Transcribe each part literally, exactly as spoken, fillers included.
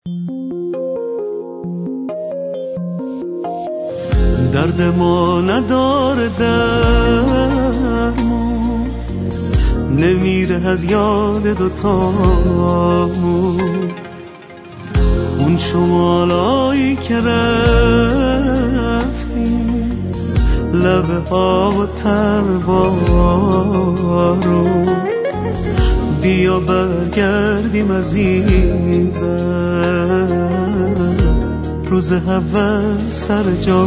درد ما نداره درمون، نمیره از یاد دوتامون. اون شمالایی که رفتیم، لبه ها و تب بارو، بیا برگردیم عزیزم، روز اول سر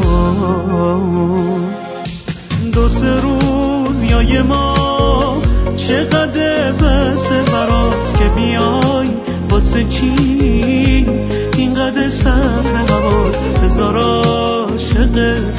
جام. دو سه روز یا یه ماه چقدر بسه برات که بیای، واسه چی اینقدر سرد هوات، بذار عاشقت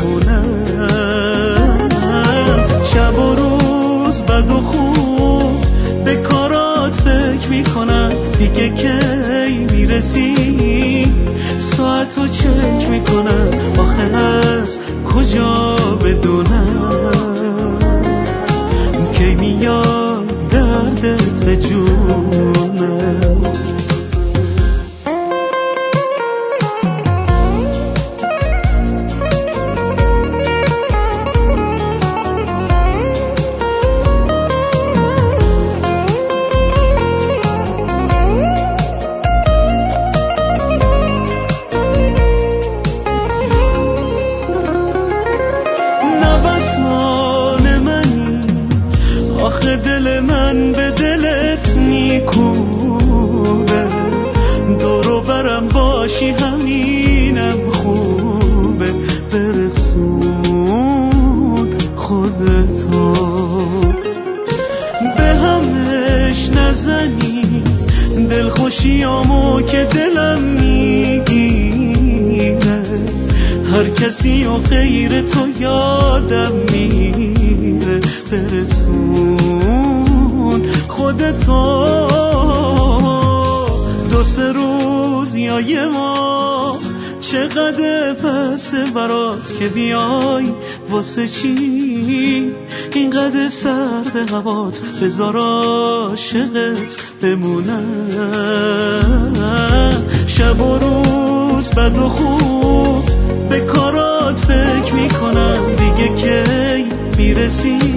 بمونم. شب و روز بد و خوب به کارات فکر میکنم، دیگه کی میرسی ساعتو چک میکنم، آخه از کجا بدونم کی میاد دردت به جونم. همینم خوبه، برسون خودتو به همش نزنی، دلخوشیامو که دلم میگیره، هر کسی و غیر تو یادم میره، برسون خودتو. دو سه روز یا یه ماه چقدر پسه برات که بیای، واسه چی اینقدر سرد هوات، بذار عاشقت بمونم. شب و روز بد و خوب به کارات فکر میکنم، دیگه کی میرسی